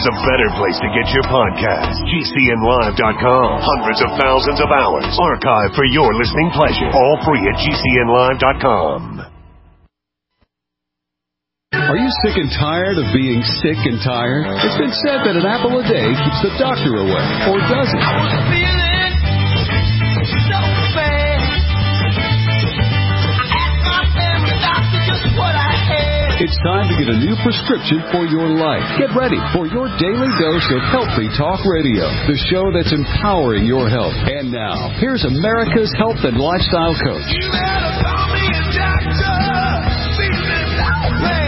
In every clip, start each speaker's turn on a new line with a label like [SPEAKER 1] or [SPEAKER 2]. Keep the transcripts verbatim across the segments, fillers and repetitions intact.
[SPEAKER 1] there's a better place to get your podcast. G C N live dot com. Hundreds of thousands of hours archived for your listening pleasure. All free at G C N live dot com.
[SPEAKER 2] Are you sick and tired of being sick and tired? It's been said that an apple a day keeps the doctor away. Or does it?
[SPEAKER 3] I was feeling so bad. I asked my family doctor just what I had.
[SPEAKER 2] It's time to get a new prescription for your life. Get ready for your daily dose of Healthy Talk Radio, the show that's empowering your health. And now, here's America's health and lifestyle coach.
[SPEAKER 3] You better call me a doctor. Feeling so bad.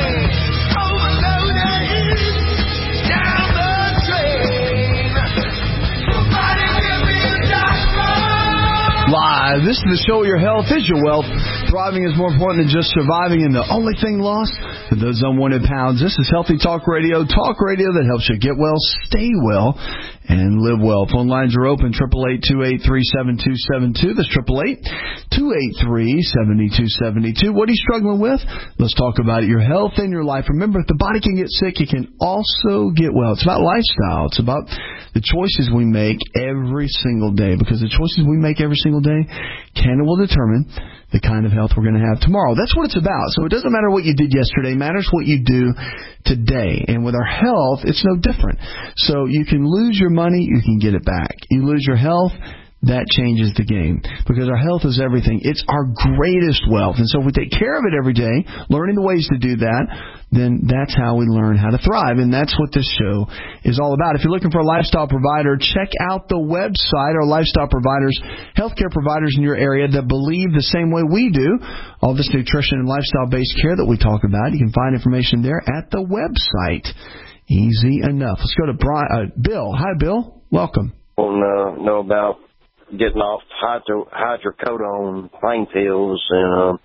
[SPEAKER 4] Live. This is the show. Your health is your wealth. Thriving is more important than just surviving, and the only thing lost for those unwanted pounds. This is Healthy Talk Radio. Talk radio that helps you get well, stay well, and live well. Phone lines are open. Triple eight two eight three seven two seven two. That's triple eight two eight three seven two seven two. What are you struggling with? Let's talk about it. Your health and your life. Remember, if the body can get sick, it can also get well. It's about lifestyle. It's about the choices we make every single day, because the choices we make every single day can and will determine the kind of health we're going to have tomorrow. That's what it's about. So it doesn't matter what you did yesterday. It matters what you do today. And with our health, it's no different. So you can lose your money, you can get it back. You lose your health, that changes the game, because our health is everything. It's our greatest wealth. And so if we take care of it every day, learning the ways to do that, then that's how we learn how to thrive. And that's what this show is all about. If you're looking for a lifestyle provider, check out the website. Our lifestyle providers, healthcare providers in your area that believe the same way we do, all this nutrition and lifestyle-based care that we talk about. You can find information there at the website. Easy enough. Let's go to Brian, uh, Bill. Hi, Bill. Welcome.
[SPEAKER 5] I want to know about getting off hydro, hydrocodone pain pills. And,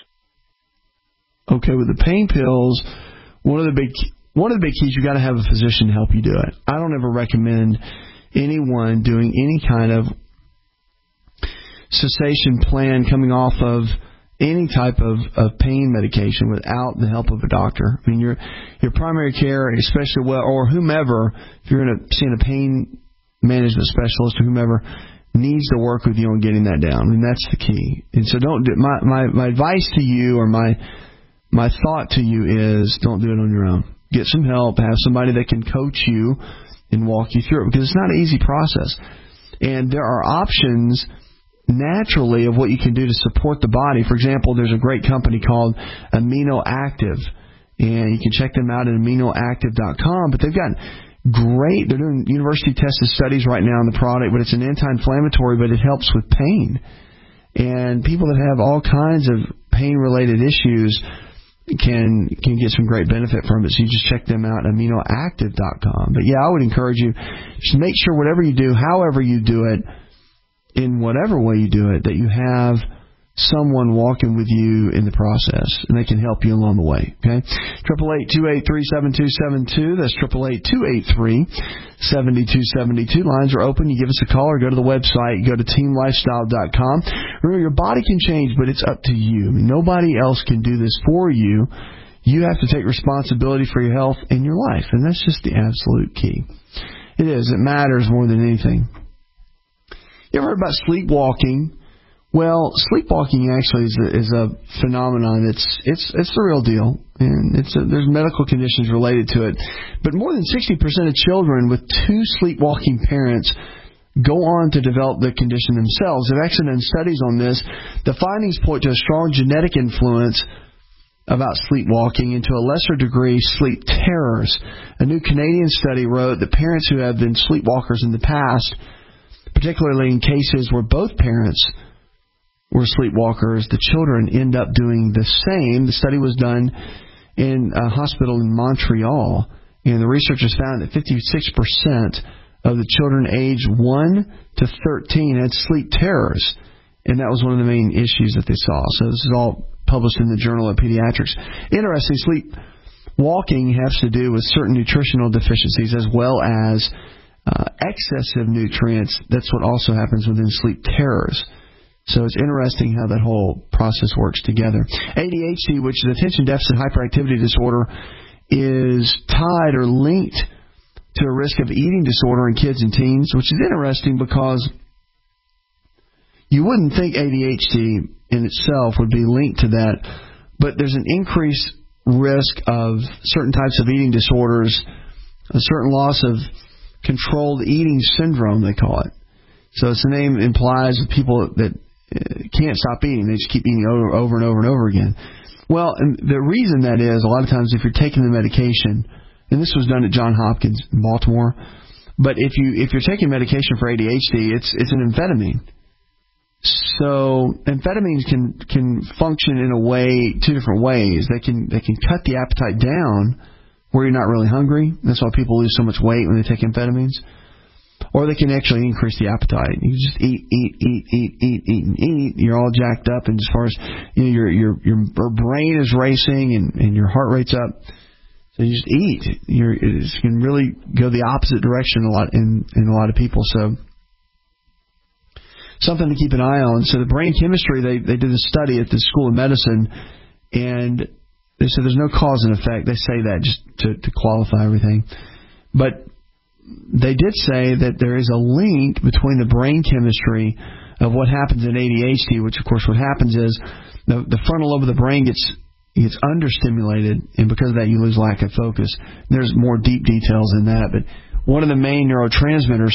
[SPEAKER 5] uh...
[SPEAKER 4] Okay, with the pain pills, one of the big one of the big keys, you got to have a physician to help you do it. I don't ever recommend anyone doing any kind of cessation plan coming off of any type of, of pain medication without the help of a doctor. I mean, your your primary care, especially well, or whomever, if you're in a, seeing a pain management specialist or whomever, needs to work with you on getting that down. I mean, that's the key. And so don't do, my, my, my advice to you, or my my thought to you is, don't do it on your own. Get some help. Have somebody that can coach you and walk you through it, because it's not an easy process. And there are options naturally of what you can do to support the body. For example, there's a great company called Amino Active, and you can check them out at amino active dot com. But they've got great, they're doing university tested studies right now on the product, but it's an anti-inflammatory, but it helps with pain. And people that have all kinds of pain-related issues can can get some great benefit from it. So you just check them out at amino active dot com. But yeah, I would encourage you, just make sure whatever you do, however you do it, in whatever way you do it, that you have someone walking with you in the process, and they can help you along the way. Okay, triple eight two eight three seven two seven two. That's triple eight two eight three seven two seven two. Lines are open. You give us a call or go to the website. Go to team lifestyle dot com. Remember, your body can change, but it's up to you. I mean, nobody else can do this for you. You have to take responsibility for your health and your life, and that's just the absolute key. It is. It matters more than anything. You ever heard about sleepwalking? Well, sleepwalking actually is a, is a phenomenon. It's it's it's the real deal, and it's a, there's medical conditions related to it. But more than sixty percent of children with two sleepwalking parents go on to develop the condition themselves. They've actually done studies on this. The findings point to a strong genetic influence about sleepwalking, and to a lesser degree, sleep terrors. A new Canadian study wrote that parents who have been sleepwalkers in the past, particularly in cases where both parents were sleepwalkers, the children end up doing the same. The study was done in a hospital in Montreal, and the researchers found that fifty-six percent of the children aged one to thirteen had sleep terrors, and that was one of the main issues that they saw. So this is all published in the Journal of Pediatrics. Interesting, sleepwalking has to do with certain nutritional deficiencies as well as uh, excessive nutrients. That's what also happens within sleep terrors. So it's interesting how that whole process works together. A D H D, which is attention deficit hyperactivity disorder, is tied or linked to a risk of eating disorder in kids and teens, which is interesting because you wouldn't think A D H D in itself would be linked to that, but there's an increased risk of certain types of eating disorders, a certain loss of controlled eating syndrome, they call it. So as the name implies, people that can't stop eating, they just keep eating over, over and over and over again. Well, and the reason that is, a lot of times if you're taking the medication, and this was done at Johns Hopkins in Baltimore, but if you if you're taking medication for A D H D, it's it's an amphetamine. So amphetamines can can function in a way, two different ways. They can they can cut the appetite down where you're not really hungry. That's why people lose so much weight when they take amphetamines. Or they can actually increase the appetite. You just eat, eat, eat, eat, eat, eat, and eat. You're all jacked up, and as far as you know, your your your brain is racing and, and your heart rate's up. So you just eat. You're, it can really go the opposite direction a lot in in a lot of people. So something to keep an eye on. So the brain chemistry, they they did a study at the School of Medicine, and they said there's no cause and effect. They say that just to, to qualify everything, but they did say that there is a link between the brain chemistry of what happens in A D H D, which of course what happens is the, the frontal lobe of the brain gets gets understimulated, and because of that you lose lack of focus. There's more deep details in that, but one of the main neurotransmitters,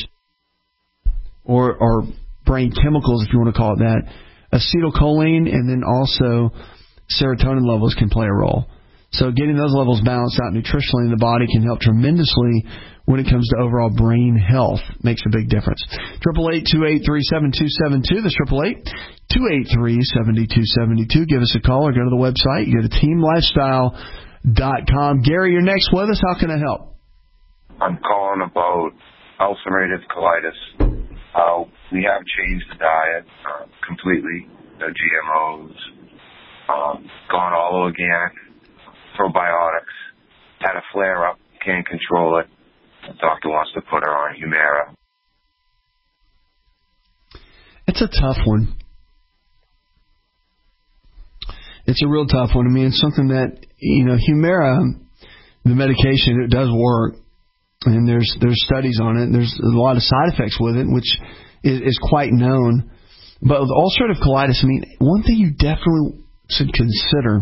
[SPEAKER 4] or, or brain chemicals if you want to call it that, acetylcholine and then also serotonin levels can play a role. So getting those levels balanced out nutritionally in the body can help tremendously when it comes to overall brain health. Makes a big difference. Triple eight two eight three seven two seven two. That's triple eight two eight three seven two seven two. Give us a call or go to the website. You go to team lifestyle dot com. Gary, you're next with us. How can I help?
[SPEAKER 6] I'm calling about ulcerative colitis. Uh, we have changed the diet uh, completely. No G M Os. Um, gone all organic. Probiotics. Had a flare up. Can't control it. The doctor wants to put her on Humira.
[SPEAKER 4] It's a tough one. It's a real tough one. I mean, it's something that, you know, Humira, the medication, it does work. And there's there's studies on it. There's a lot of side effects with it, which is, is quite known. But with ulcerative colitis, I mean, one thing you definitely should consider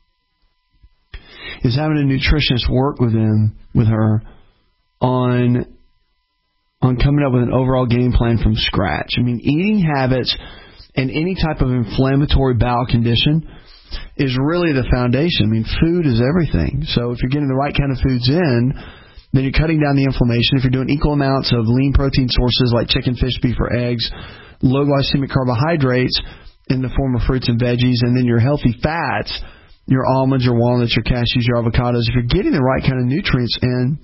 [SPEAKER 4] is having a nutritionist work with him, with her, on on coming up with an overall game plan from scratch. I mean, eating habits and any type of inflammatory bowel condition is really the foundation. I mean, food is everything. So if you're getting the right kind of foods in, then you're cutting down the inflammation. If you're doing equal amounts of lean protein sources like chicken, fish, beef, or eggs, low glycemic carbohydrates in the form of fruits and veggies, and then your healthy fats, your almonds, your walnuts, your cashews, your avocados, if you're getting the right kind of nutrients in,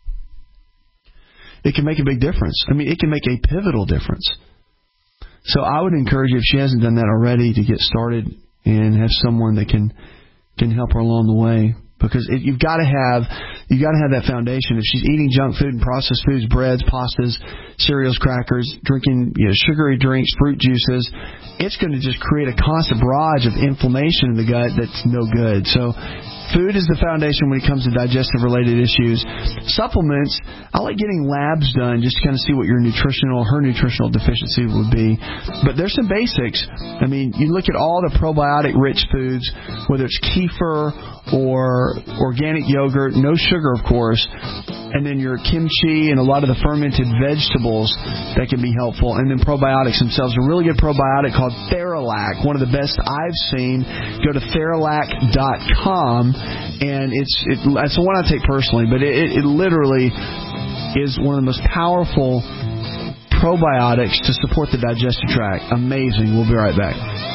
[SPEAKER 4] it can make a big difference. I mean, it can make a pivotal difference. So I would encourage you, if she hasn't done that already, to get started and have someone that can can help her along the way. Because it, you've got to have you got to have that foundation. If she's eating junk food and processed foods, breads, pastas, cereals, crackers, drinking you know, sugary drinks, fruit juices, it's going to just create a constant barrage of inflammation in the gut that's no good. So food is the foundation when it comes to digestive-related issues. Supplements, I like getting labs done just to kind of see what your nutritional, her nutritional deficiency would be. But there's some basics. I mean, you look at all the probiotic-rich foods, whether it's kefir or organic yogurt, no sugar, of course, and then your kimchi and a lot of the fermented vegetables that can be helpful, and then probiotics themselves. A really good probiotic called Theralac, one of the best I've seen. Go to Theralac dot com, and it's it, it's the one I take personally, but it, it, it literally is one of the most powerful probiotics to support the digestive tract. Amazing. We'll be right back.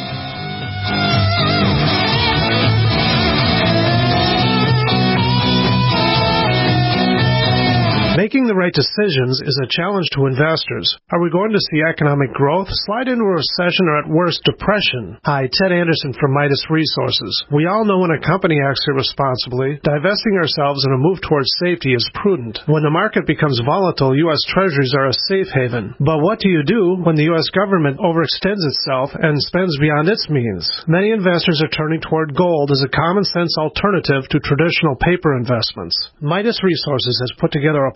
[SPEAKER 7] Making the right decisions is a challenge to investors. Are we going to see economic growth, slide into a recession, or at worst, depression? Hi, Ted Anderson from Midas Resources. We all know when a company acts irresponsibly, divesting ourselves in a move towards safety is prudent. When the market becomes volatile, U S Treasuries are a safe haven. But what do you do when the U S government overextends itself and spends beyond its means? Many investors are turning toward gold as a common-sense alternative to traditional paper investments. Midas Resources has put together a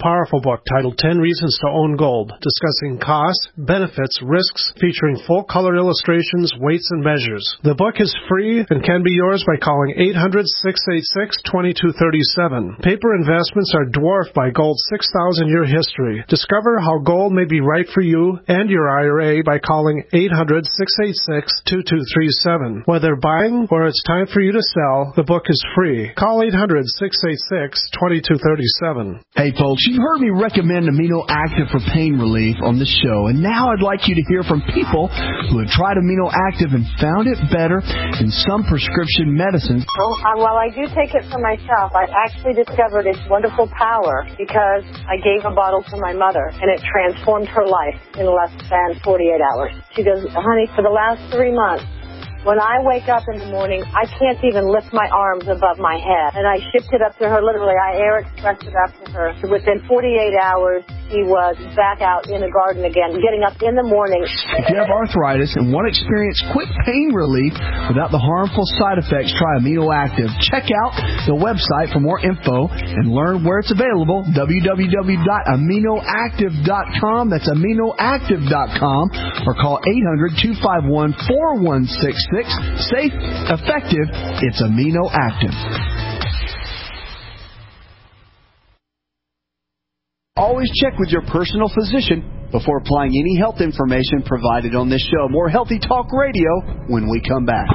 [SPEAKER 7] powerful book titled ten Reasons to Own Gold, discussing costs, benefits, risks, featuring full-color illustrations, weights, and measures. The book is free and can be yours by calling eight hundred, six eight six, two two three seven. Paper investments are dwarfed by gold's six thousand year history. Discover how gold may be right for you and your I R A by calling eight hundred, six eight six, two two three seven. Whether buying or it's time for you to sell, the book is free. Call eight hundred, six eight six, two two three seven.
[SPEAKER 4] Hey folks, you've heard me recommend Amino Active for pain relief on this show, and now I'd like you to hear from people who have tried Amino Active and found it better than some prescription medicines.
[SPEAKER 8] Well, uh, while I do take it for myself, I actually discovered its wonderful power because I gave a bottle to my mother, and it transformed her life in less than forty-eight hours. She goes, honey, for the last three months, when I wake up in the morning, I can't even lift my arms above my head. And I shipped it up to her, literally, I air expressed it up to her. So within forty-eight hours, she was back out in the garden again, getting up in the morning.
[SPEAKER 4] If you have arthritis and want to experience quick pain relief without the harmful side effects, try Amino Active. Check out the website for more info and learn where it's available, w w w dot amino active dot com. That's amino active dot com. Or call eight hundred, two five one, four one six six. Safe, effective, it's Amino Active. Always check with your personal physician before applying any health information provided on this show. More Healthy Talk Radio when we come back.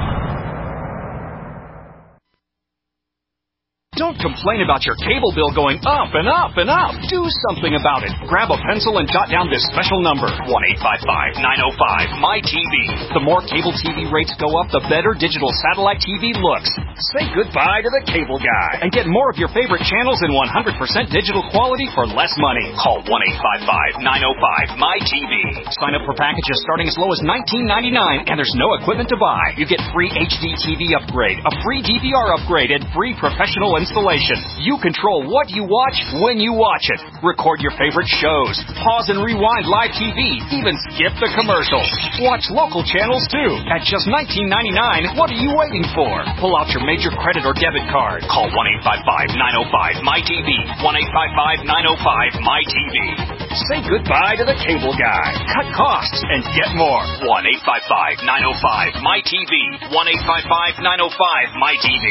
[SPEAKER 9] Don't complain about your cable bill going up and up and up. Do something about it. Grab a pencil and jot down this special number, one eight five five, nine oh five, M Y T V. The more cable T V rates go up, the better digital satellite T V looks. Say goodbye to the cable guy and get more of your favorite channels in one hundred percent digital quality for less money. Call one eight five five, nine oh five, M Y T V. Sign up for packages starting as low as nineteen ninety-nine, and there's no equipment to buy. You get free H D T V upgrade, a free D V R upgrade, and free professional installation. You control what you watch when you watch it. Record your favorite shows. Pause and rewind live T V. Even skip the commercials. Watch local channels too. At just nineteen ninety-nine, what are you waiting for? Pull out your major credit or debit card. Call one eight five five, nine oh five, M Y T V. one eight five five, nine oh five, M Y T V. Say goodbye to the cable guy. Cut costs and get more. one eight five five, nine oh five, M Y T V. one eight five five, nine oh five, M Y T V.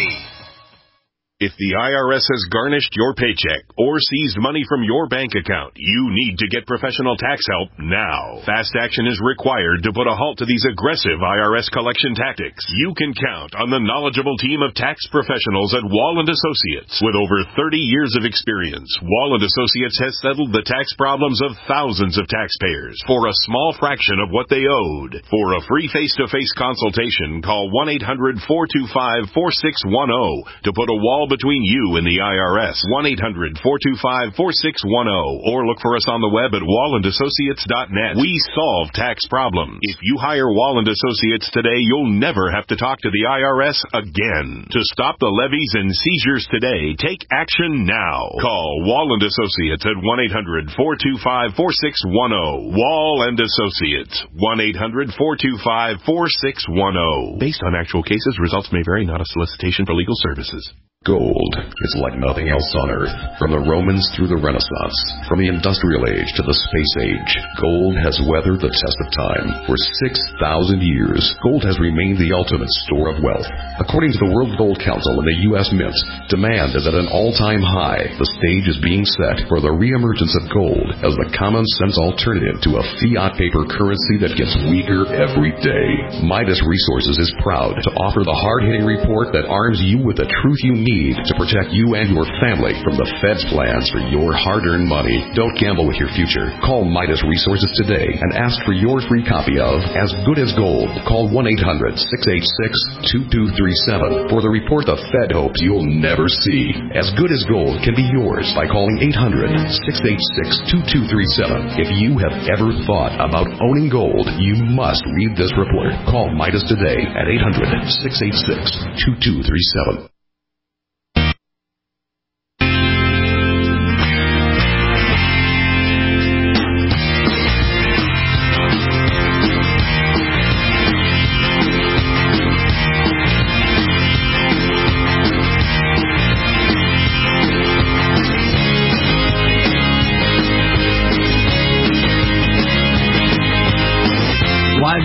[SPEAKER 1] If the I R S has garnished your paycheck or seized money from your bank account, you need to get professional tax help now. Fast action is required to put a halt to these aggressive I R S collection tactics. You can count on the knowledgeable team of tax professionals at Wall and Associates. With over thirty years of experience, Wall and Associates has settled the tax problems of thousands of taxpayers for a small fraction of what they owed. For a free face-to-face consultation, call one eight hundred, four two five, four six one zero to put a wall between you and the I R S. one eight hundred, four two five, four six one zero. Or look for us on the web at wall and associates dot net. We solve tax problems. If you hire Wall and Associates today, you'll never have to talk to the I R S again. To stop the levies and seizures today, take action now. Call Wall and Associates at one eight hundred, four two five, four six one zero. Wall and Associates. one eight hundred, four two five, four six one zero. Based on actual cases, results may vary, not a solicitation for legal services.
[SPEAKER 10] Gold is like nothing else on Earth. From the Romans through the Renaissance, from the Industrial Age to the Space Age, gold has weathered the test of time. For six thousand years, gold has remained the ultimate store of wealth. According to the World Gold Council and the U S Mint, demand is at an all-time high. The stage is being set for the reemergence of gold as the common-sense alternative to a fiat paper currency that gets weaker every day. Midas Resources is proud to offer the hard-hitting report that arms you with the truth you need to protect you and your family from the Fed's plans for your hard-earned money. Don't gamble with your future. Call Midas Resources today and ask for your free copy of As Good as Gold. Call one eight hundred, six eight six, two two three seven for the report the Fed hopes you'll never see. As Good as Gold can be yours by calling eight hundred, six eight six, two two three seven. If you have ever thought about owning gold, you must read this report. Call Midas today at eight hundred, six eight six, two two three seven.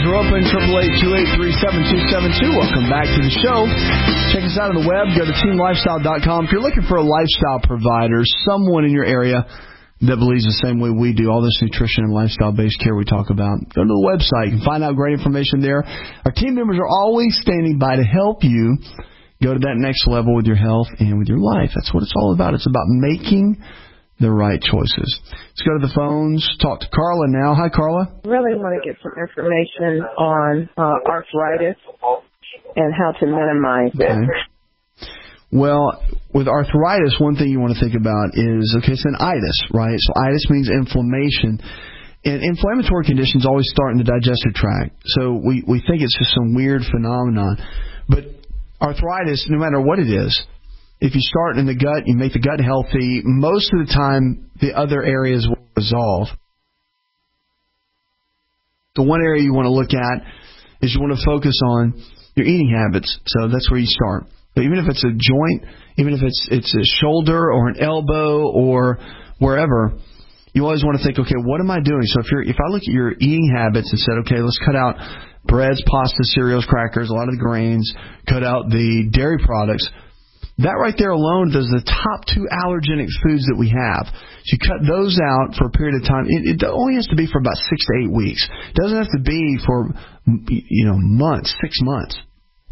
[SPEAKER 4] are open, eight eight eight, two eight three, seven two seven two. Welcome back to the show. Check us out on the web. Go to team lifestyle dot com. If you're looking for a lifestyle provider, someone in your area that believes the same way we do, all this nutrition and lifestyle-based care we talk about, go to the website. You can find out great information there. Our team members are always standing by to help you go to that next level with your health and with your life. That's what it's all about. It's about making the right choices. Let's go to the phones. Talk to Carla now. Hi, Carla.
[SPEAKER 11] Really want to get some information on uh, arthritis and how to minimize it.
[SPEAKER 4] Okay. Well, with arthritis, one thing you want to think about is, okay, it's an itis, right? So itis means inflammation. And inflammatory conditions always start in the digestive tract. So we, we think it's just some weird phenomenon. But arthritis, no matter what it is, if you start in the gut, you make the gut healthy, most of the time the other areas will resolve. The one area you want to look at is you want to focus on your eating habits. So that's where you start. But even if it's a joint, even if it's it's a shoulder or an elbow or wherever, you always want to think, okay, what am I doing? So if you're if I look at your eating habits and said, okay, let's cut out breads, pasta, cereals, crackers, a lot of the grains, cut out the dairy products. That right there alone does the top two allergenic foods that we have. So you cut those out for a period of time. It, it only has to be for about six to eight weeks. It doesn't have to be for, you know, months, six months.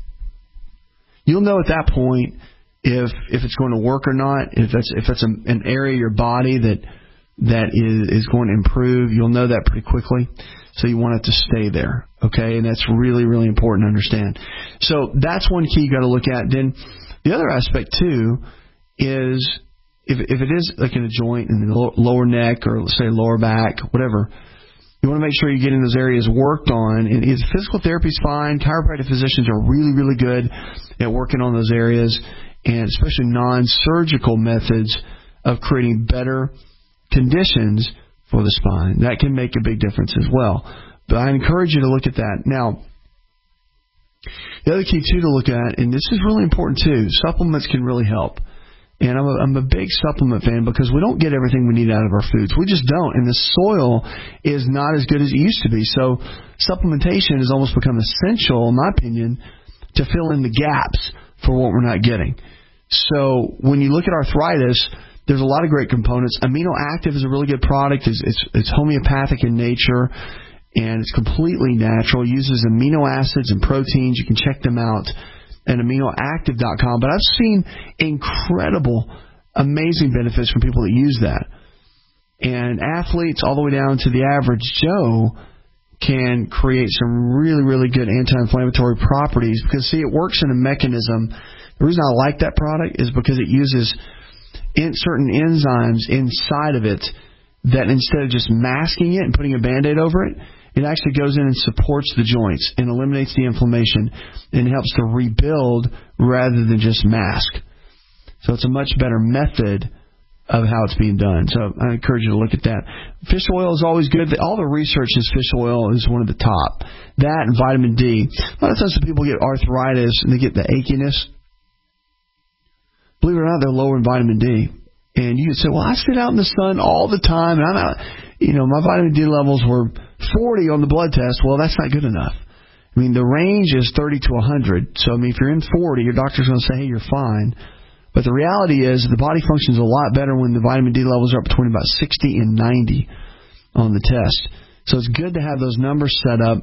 [SPEAKER 4] You'll know at that point if if it's going to work or not. If that's if that's an, an area of your body that that is, is going to improve, you'll know that pretty quickly. So you want it to stay there, okay? And that's really, really important to understand. So that's one key you got to look at. Then the other aspect, too, is if if it is like in a joint in the lower neck or, let's say, lower back, whatever, you want to make sure you're getting those areas worked on. And is physical therapy is fine. Chiropractic physicians are really, really good at working on those areas, and especially non-surgical methods of creating better conditions for the spine. That can make a big difference as well. But I encourage you to look at that. Now, the other key, too, to look at, and this is really important, too, supplements can really help. And I'm a, I'm a big supplement fan because we don't get everything we need out of our foods. We just don't. And the soil is not as good as it used to be. So supplementation has almost become essential, in my opinion, to fill in the gaps for what we're not getting. So when you look at arthritis, there's a lot of great components. Amino Active is a really good product. It's, it's, it's homeopathic in nature, and it's completely natural. It uses amino acids and proteins. You can check them out at amino active dot com. But I've seen incredible, amazing benefits from people that use that. And athletes all the way down to the average Joe can create some really, really good anti-inflammatory properties because, see, it works in a mechanism. The reason I like that product is because it uses in certain enzymes inside of it that instead of just masking it and putting a Band-Aid over it, it actually goes in and supports the joints and eliminates the inflammation and helps to rebuild rather than just mask. So it's a much better method of how it's being done. So I encourage you to look at that. Fish oil is always good. All the research is fish oil is one of the top. That and vitamin D. A lot of times when people get arthritis and they get the achiness, believe it or not, they're lower in vitamin D. And you could say, well, I sit out in the sun all the time, and I'm out, you know, my vitamin D levels were forty on the blood test. Well, that's not good enough. I mean, the range is thirty to one hundred. So, I mean, if you're in forty, your doctor's going to say, hey, you're fine. But the reality is the body functions a lot better when the vitamin D levels are up between about sixty and ninety on the test. So it's good to have those numbers set up.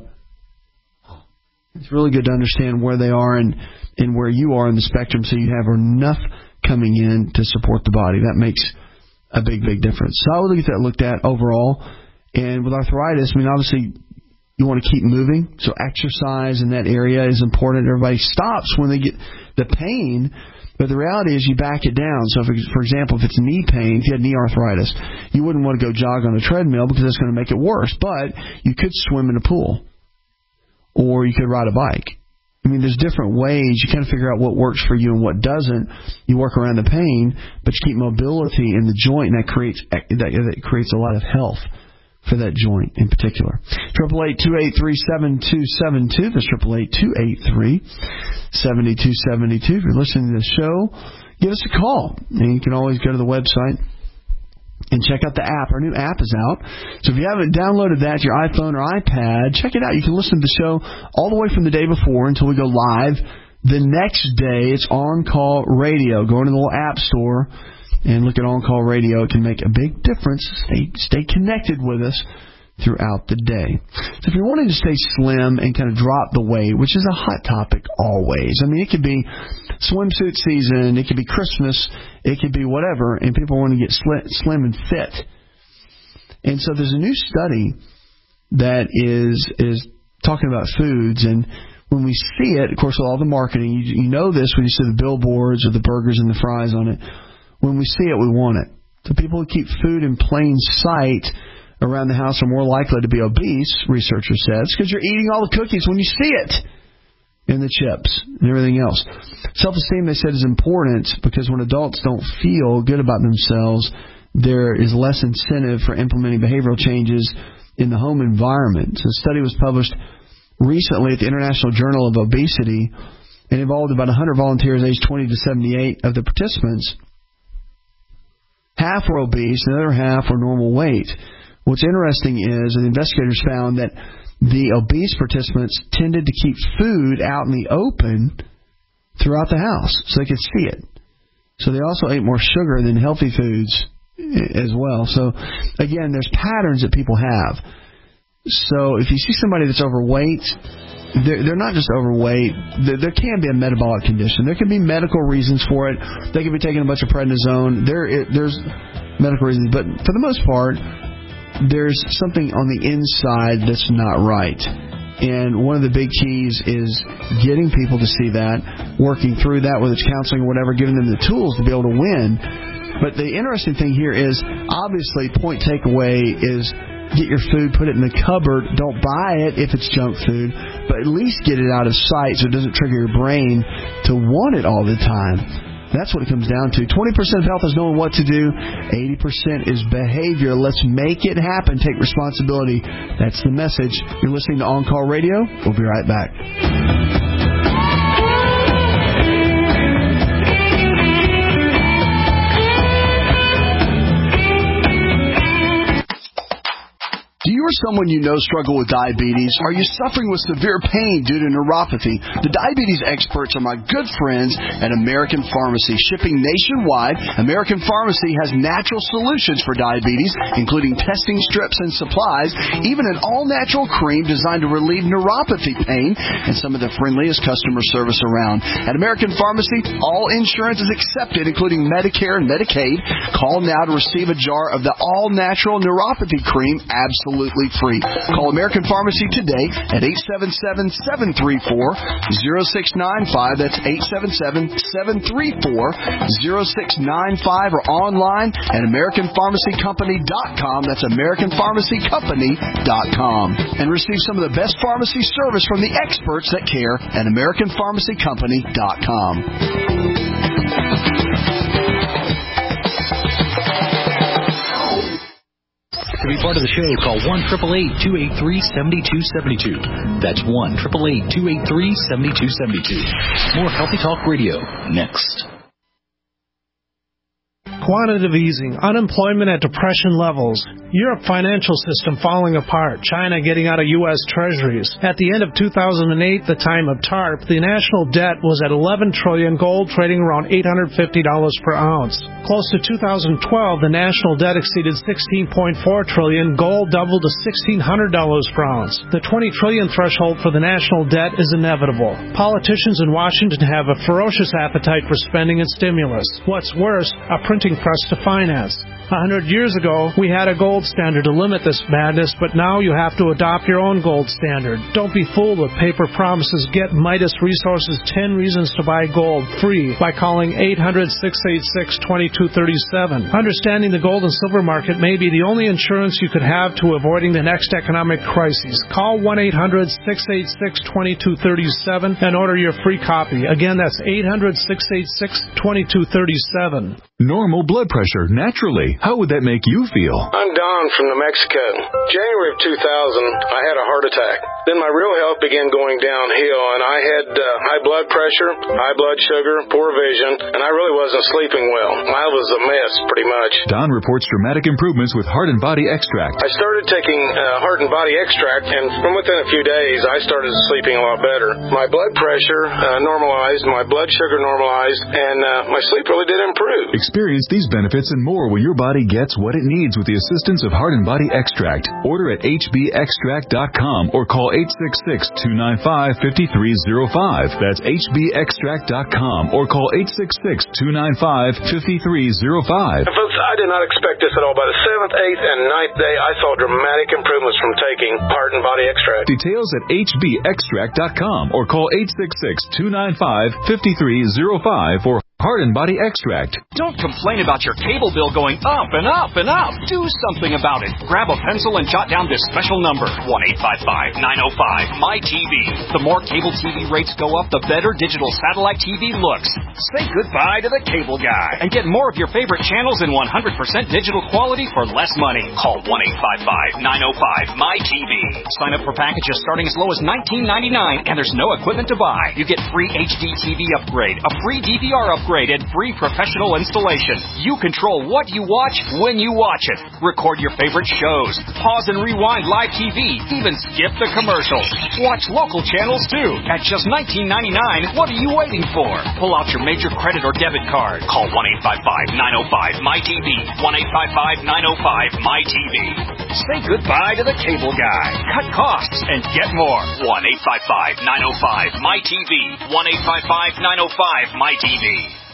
[SPEAKER 4] It's really good to understand where they are and, and where you are in the spectrum so you have enough coming in to support the body. That makes a big, big difference. So I would get that looked at overall. And with arthritis, I mean, obviously, you want to keep moving. So exercise in that area is important. Everybody stops when they get the pain. But the reality is you back it down. So, if, for example, if it's knee pain, if you had knee arthritis, you wouldn't want to go jog on a treadmill because that's going to make it worse. But you could swim in a pool. Or you could ride a bike. I mean, there's different ways. You kind of figure out what works for you and what doesn't. You work around the pain, but you keep mobility in the joint, and that creates that, that creates a lot of health for that joint in particular. Triple eight two eight three seven two seven two. That's triple eight two eight three seventy two seventy two. If you're listening to the show, give us a call, and you can always go to the website And check out the app. Our new app is out. So if you haven't downloaded that to your iPhone or iPad, check it out. You can listen to the show all the way from the day before until we go live. The next day, it's On Call Radio. Go into the little app store and look at On Call Radio. It can make a big difference. Stay, stay connected with us throughout the day. So if you're wanting to stay slim and kind of drop the weight, which is a hot topic always. I mean, it could be swimsuit season, it could be Christmas, it could be whatever, and people want to get slim and fit. And so there's a new study that is is talking about foods, and when we see it, of course, with all the marketing, you, you know this when you see the billboards or the burgers and the fries on it. When we see it, we want it. So people who keep food in plain sight around the house are more likely to be obese, researcher says, because you're eating all the cookies when you see it, and the chips and everything else. Self-esteem, they said, is important because when adults don't feel good about themselves, there is less incentive for implementing behavioral changes in the home environment. So the study was published recently at the International Journal of Obesity and involved about one hundred volunteers aged twenty to seventy-eight. Of the participants, half were obese and the other half were normal weight. What's interesting is the investigators found that the obese participants tended to keep food out in the open throughout the house so they could see it. So they also ate more sugar than healthy foods as well. So, again, there's patterns that people have. So if you see somebody that's overweight, they're, they're not just overweight. There, there can be a metabolic condition. There can be medical reasons for it. They could be taking a bunch of prednisone. There, it, there's medical reasons. But for the most part, there's something on the inside that's not right. And one of the big keys is getting people to see that, working through that, whether it's counseling or whatever, giving them the tools to be able to win. But the interesting thing here is, obviously, point takeaway is get your food, put it in the cupboard. Don't buy it if it's junk food, but at least get it out of sight so it doesn't trigger your brain to want it all the time. That's what it comes down to. twenty percent of health is knowing what to do. eighty percent is behavior. Let's make it happen. Take responsibility. That's the message. You're listening to On Call Radio. We'll be right back. Do you or someone you know struggle with diabetes? Are you suffering with severe pain due to neuropathy? The diabetes experts are my good friends at American Pharmacy. Shipping nationwide, American Pharmacy has natural solutions for diabetes, including testing strips and supplies, even an all-natural cream designed to relieve neuropathy pain, and some of the friendliest customer service around. At American Pharmacy, all insurance is accepted, including Medicare and Medicaid. Call now to receive a jar of the all-natural neuropathy cream absolutely Absolutely free. Call American Pharmacy today at eight seven seven, seven three four, zero six nine five. That's eight seven seven, seven three four, zero six nine five, or online at American Pharmacy Company dot com. That's American Pharmacy Company dot com. And receive some of the best pharmacy service from the experts that care at American Pharmacy Company dot com.
[SPEAKER 12] To be part of the show, call one eight eight eight, two eight three, seven two seven two. That's one eight eight eight, two eight three, seven two seven two. More Healthy Talk Radio next.
[SPEAKER 7] Quantitative easing, unemployment at depression levels, Europe financial system falling apart, China getting out of U S treasuries. At the end of two thousand eight, the time of TARP, the national debt was at eleven trillion dollars, gold trading around eight hundred fifty dollars per ounce. Close to two thousand twelve, the national debt exceeded sixteen point four trillion dollars, gold doubled to sixteen hundred dollars per ounce. The twenty trillion dollars threshold for the national debt is inevitable. Politicians in Washington have a ferocious appetite for spending and stimulus. What's worse, a printing press to finance. A hundred years ago, we had a gold standard to limit this madness, but now you have to adopt your own gold standard. Don't be fooled with paper promises. Get Midas Resources ten Reasons to Buy Gold free by calling eight hundred, six eight six, two two three seven. Understanding the gold and silver market may be the only insurance you could have to avoiding the next economic crisis. Call one eight hundred, six eight six, two two three seven and order your free copy. Again, that's eight hundred, six eight six, two two three seven.
[SPEAKER 13] Normal blood pressure, naturally. How would that make you feel?
[SPEAKER 14] I'm Don from New Mexico. January of two thousand, I had a heart attack. Then my real health began going downhill, and I had uh, high blood pressure, high blood sugar, poor vision, and I really wasn't sleeping well. I was a mess, pretty much.
[SPEAKER 13] Don reports dramatic improvements with Heart and Body Extract.
[SPEAKER 14] I started taking uh, Heart and Body Extract, and from within a few days, I started sleeping a lot better. My blood pressure uh, normalized, my blood sugar normalized, and uh, my sleep really did improve.
[SPEAKER 13] Experience these benefits and more when your body gets what it needs with the assistance of Heart and Body Extract. Order at h b extract dot com or call eight six six, two nine five, five three zero five. That's h b extract dot com or call eight six six, two nine five, five three zero five.
[SPEAKER 14] And folks, I did not expect this at all. By the seventh, eighth, and ninth day, I saw dramatic improvements from taking Heart and Body Extract.
[SPEAKER 13] Details at h b extract dot com or call eight six six, two nine five, five three zero five for Heart and Body Extract.
[SPEAKER 9] Don't complain about your cable bill going up and up and up. Do something about it. Grab a pencil and jot down this special number, one eight five five, nine oh five, M Y T V. The more cable T V rates go up, the better digital satellite T V looks. Say goodbye to the cable guy and get more of your favorite channels in one hundred percent digital quality for less money. Call one eight five five, nine oh five, M Y T V. Sign up for packages starting as low as nineteen ninety-nine, and there's no equipment to buy. You get free H D T V upgrade, a free D V R upgrade, and free professional installation. You control what you watch when you watch it. Record your favorite shows. Pause and rewind live T V. Even skip the commercials. Watch local channels too. At just nineteen ninety-nine, what are you waiting for? Pull out your major credit or debit card. Call one eight five five, nine oh five, M Y T V. one eight five five, nine oh five, M Y T V. Say goodbye to the cable guy. Cut costs and get more. one eight five five, nine oh five, M Y T V. one eight five five, nine oh five, M Y T V.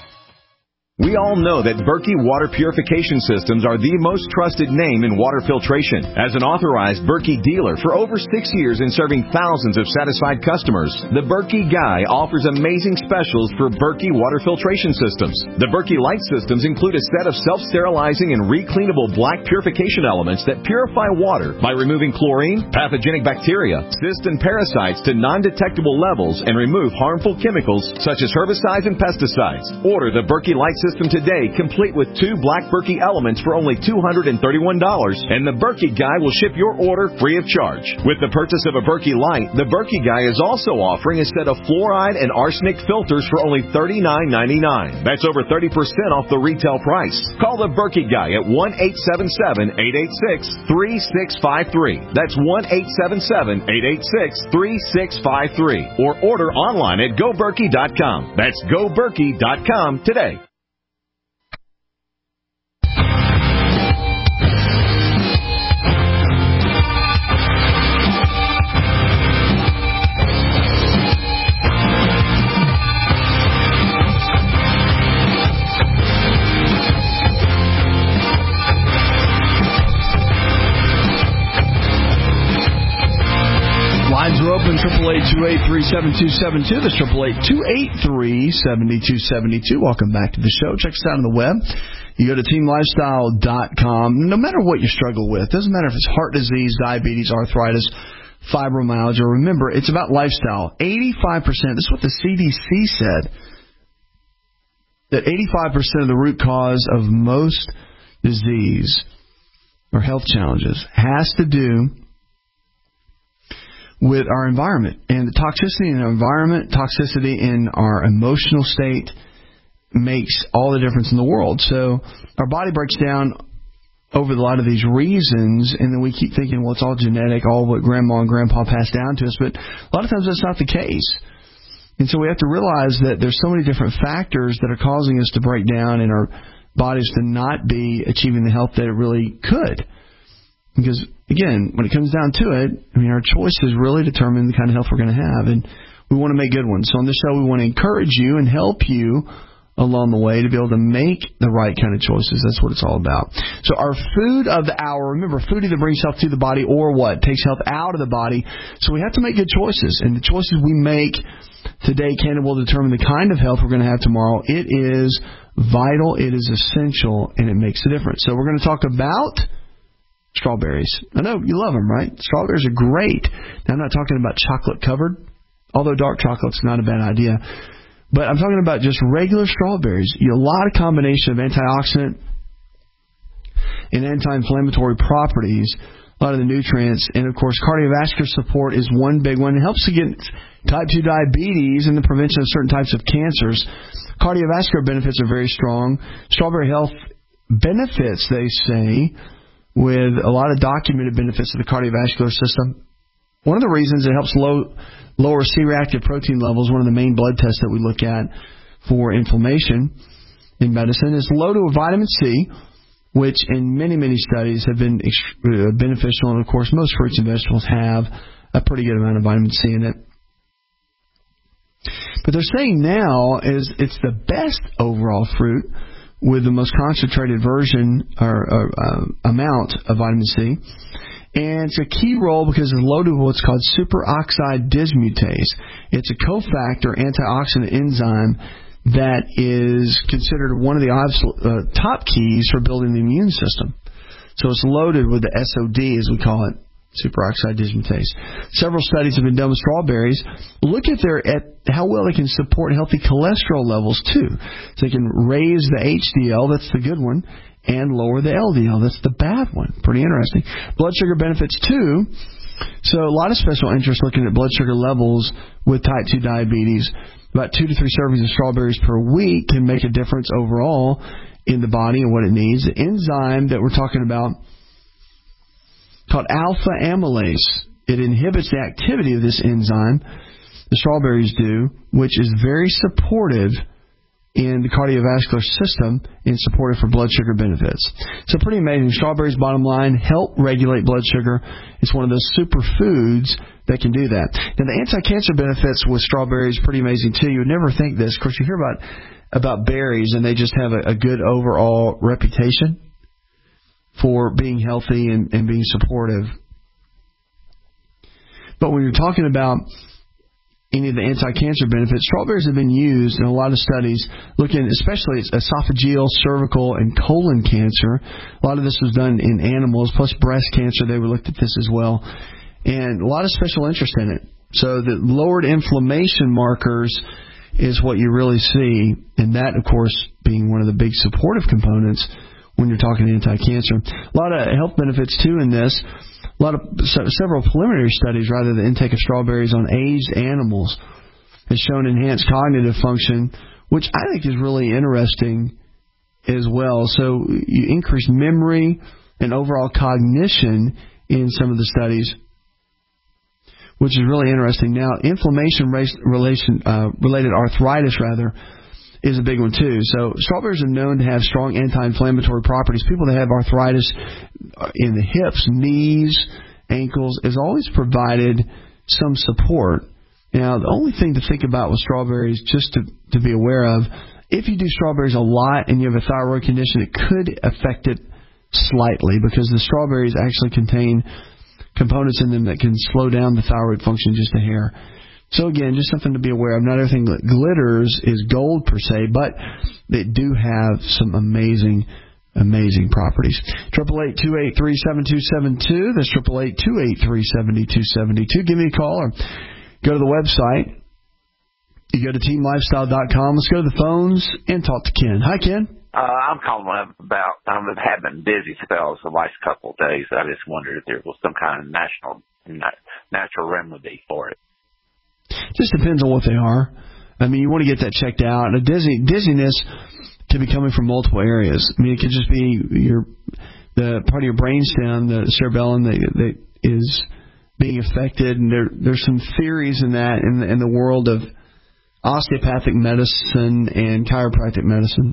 [SPEAKER 15] We all know that Berkey Water Purification Systems are the most trusted name in water filtration. As an authorized Berkey dealer for over six years and serving thousands of satisfied customers, the Berkey Guy offers amazing specials for Berkey Water Filtration Systems. The Berkey Light Systems include a set of self-sterilizing and recleanable black purification elements that purify water by removing chlorine, pathogenic bacteria, cysts, and parasites to non-detectable levels and remove harmful chemicals such as herbicides and pesticides. Order the Berkey Light System today, complete with two black Berkey elements for only two hundred thirty-one dollars, and the Berkey Guy will ship your order free of charge. With the purchase of a Berkey Light, the Berkey Guy is also offering a set of fluoride and arsenic filters for only thirty-nine ninety-nine. That's over thirty percent off the retail price. Call the Berkey Guy at one eight seven seven, eight eight six, three six five three. That's one eight seven seven, eight eight six, three six five three. Or order online at go berkey dot com. That's go berkey dot com today.
[SPEAKER 4] Lines are open, triple eight, two eight three, seven two seven two. That's triple eight, two eight three, seven two seven two. Welcome back to the show. Check us out on the web. You go to team lifestyle dot com. No matter what you struggle with, doesn't matter if it's heart disease, diabetes, arthritis, fibromyalgia. Remember, it's about lifestyle. eighty-five percent, this is what the C D C said, that eighty-five percent of the root cause of most disease or health challenges has to do with our environment. And the toxicity in our environment, toxicity in our emotional state makes all the difference in the world. So our body breaks down over a lot of these reasons, and then we keep thinking, well, it's all genetic, all what grandma and grandpa passed down to us. But a lot of times that's not the case. And so we have to realize that there's so many different factors that are causing us to break down and our bodies to not be achieving the health that it really could. Because, again, when it comes down to it, I mean, our choices really determine the kind of health we're going to have, and we want to make good ones. So on this show, we want to encourage you and help you along the way to be able to make the right kind of choices. That's what it's all about. So our food of the hour, remember, food either brings health to the body or what? Takes health out of the body. So we have to make good choices, and the choices we make today can and will determine the kind of health we're going to have tomorrow. It is vital, it is essential, and it makes a difference. So we're going to talk about strawberries. I know you love them, right? Strawberries are great. Now, I'm not talking about chocolate covered, although dark chocolate's not a bad idea. But I'm talking about just regular strawberries. You know, a lot of combination of antioxidant and anti-inflammatory properties, a lot of the nutrients, and of course cardiovascular support is one big one. It helps against type two diabetes and the prevention of certain types of cancers. Cardiovascular benefits are very strong. Strawberry health benefits, they say, with a lot of documented benefits to the cardiovascular system. One of the reasons it helps low, lower C-reactive protein levels, one of the main blood tests that we look at for inflammation in medicine, is low to vitamin C, which in many, many studies have been beneficial. And, of course, most fruits and vegetables have a pretty good amount of vitamin C in it. But they're saying now is it's the best overall fruit with the most concentrated version or, or uh, amount of vitamin C. And it's a key role because it's loaded with what's called superoxide dismutase. It's a cofactor antioxidant enzyme that is considered one of the uh, top keys for building the immune system. So it's loaded with the S O D, as we call it, superoxide dismutase. Several studies have been done with strawberries. Look at their at how well they can support healthy cholesterol levels too. So they can raise the H D L, that's the good one, and lower the L D L, that's the bad one. Pretty interesting. Blood sugar benefits too. So a lot of special interest looking at blood sugar levels with type two diabetes. About two to three servings of strawberries per week can make a difference overall in the body and what it needs. The enzyme that we're talking about, called alpha amylase, it inhibits the activity of this enzyme, the strawberries do, which is very supportive in the cardiovascular system and supportive for blood sugar benefits. So pretty amazing. Strawberries, bottom line, help regulate blood sugar. It's one of those superfoods that can do that. Now, the anti-cancer benefits with strawberries are pretty amazing, too. You would never think this. Of course, you hear about, about berries, and they just have a, a good overall reputation for being healthy and, and being supportive. But when you're talking about any of the anti-cancer benefits, strawberries have been used in a lot of studies looking especially at esophageal, cervical, and colon cancer. A lot of this was done in animals, plus breast cancer. They looked at this as well. And a lot of special interest in it. So the lowered inflammation markers is what you really see, and that, of course, being one of the big supportive components when you're talking anti-cancer. A lot of health benefits, too, in this. A lot of so, several preliminary studies, rather, the intake of strawberries on aged animals has shown enhanced cognitive function, which I think is really interesting as well. So you increase memory and overall cognition in some of the studies, which is really interesting. Now, inflammation relation, uh, related arthritis, rather, is a big one, too. So strawberries are known to have strong anti-inflammatory properties. People that have arthritis in the hips, knees, ankles, has always provided some support. Now, the only thing to think about with strawberries, just to, to be aware of, if you do strawberries a lot and you have a thyroid condition, it could affect it slightly because the strawberries actually contain components in them that can slow down the thyroid function just a hair. So again, just something to be aware of. Not everything that glitters is gold per se, but they do have some amazing, amazing properties. Triple eight two eight three seven two seven two. That's triple eight two eight three seven two seven two. Give me a call or go to the website. You go to team lifestyle dot com. Let's go to the phones and talk to Ken. Hi, Ken.
[SPEAKER 16] Uh, I'm calling up about I'm having busy spells the last couple of days. I just wondered if there was some kind of national natural remedy for it.
[SPEAKER 4] Just depends on what they are. I mean, you want to get that checked out. A dizzy, dizziness can be coming from multiple areas. I mean, it could just be your the part of your brainstem, the cerebellum, that, that is being affected. And there, there's some theories in that in the, in the world of osteopathic medicine and chiropractic medicine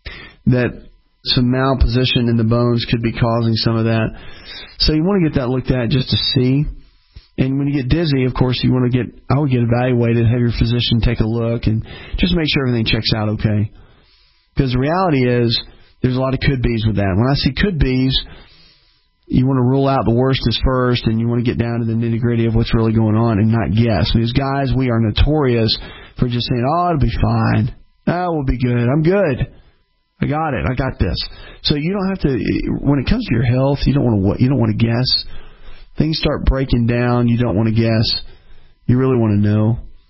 [SPEAKER 4] that some malposition in the bones could be causing some of that. So you want to get that looked at just to see. And when you get dizzy, of course, you want to get, I would get evaluated, have your physician take a look, and just make sure everything checks out okay. Because the reality is, there's a lot of could-be's with that. When I see could-be's, you want to rule out the worst is first, and you want to get down to the nitty-gritty of what's really going on and not guess. Because, guys, we are notorious for just saying, oh, it'll be fine. Oh, we'll be good. I'm good. I got it. I got this. So you don't have to, when it comes to your health, you don't want to, you don't want to guess. Things start breaking down, you don't want to guess. You really want to know.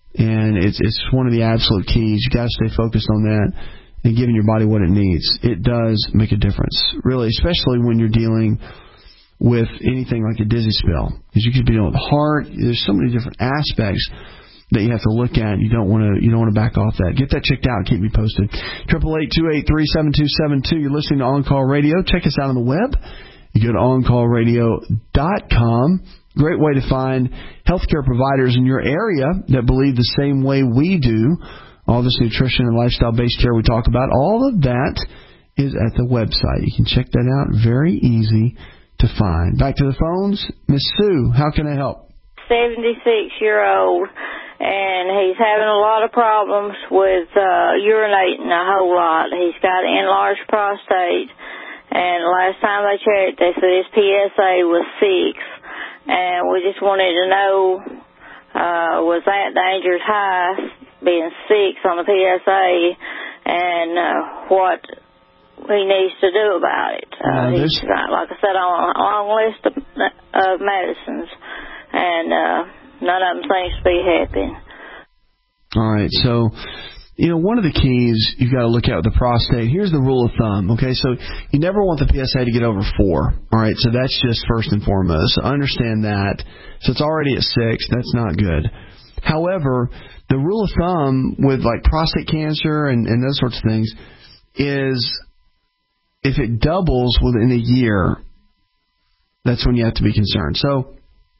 [SPEAKER 4] And it's it's one of the absolute keys. You got to stay focused on that and giving your body what it needs. It does make a difference, really, especially when you're dealing with anything like a dizzy spell. Because you could be dealing with the heart. There's so many different aspects that you have to look at. You don't want to you don't want to back off that. Get that checked out. Keep me posted. Triple eight two eight three seven two seven two. You're listening to On Call Radio. Check us out on the web. You go to on call radio dot com. Great way to find healthcare providers in your area that believe the same way we do. All this nutrition and lifestyle-based care we talk about, all of that is at the website. You can check that out. Very easy to find. Back to the phones. Miss Sue, how can I help?
[SPEAKER 17] seventy-six-year-old, and he's having a lot of problems with uh, urinating a whole lot. He's got enlarged prostate, and last time they checked, they said his P S A was six, and we just wanted to know, uh, was that dangerous high, being six on the P S A, and uh, what he needs to do about it. Uh,
[SPEAKER 4] uh,
[SPEAKER 17] he's got, like I said, on a long list of, of medicines, and uh, none of them seems to be helping.
[SPEAKER 4] All right, so, you know, one of the keys you've got to look at with the prostate, here's the rule of thumb, okay? So you never want the P S A to get over four, all right? So that's just first and foremost. So understand that. So it's already at six. That's not good. However, the rule of thumb with, like, prostate cancer and, and those sorts of things is if it doubles within a year, that's when you have to be concerned. So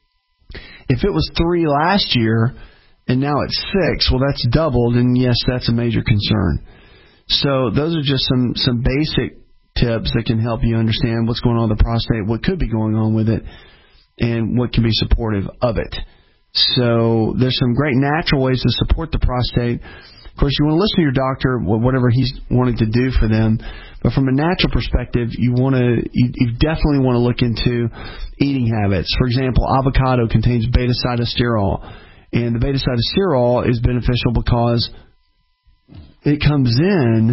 [SPEAKER 4] if it was three last year and now it's six, well, that's doubled, and, yes, that's a major concern. So those are just some, some basic tips that can help you understand what's going on with the prostate, what could be going on with it, and what can be supportive of it. So there's some great natural ways to support the prostate. Of course, you want to listen to your doctor, whatever he's wanting to do for them. But from a natural perspective, you want to, you, you definitely want to look into eating habits. For example, avocado contains beta-sitosterol, and the beta-sitosterol is beneficial because it comes in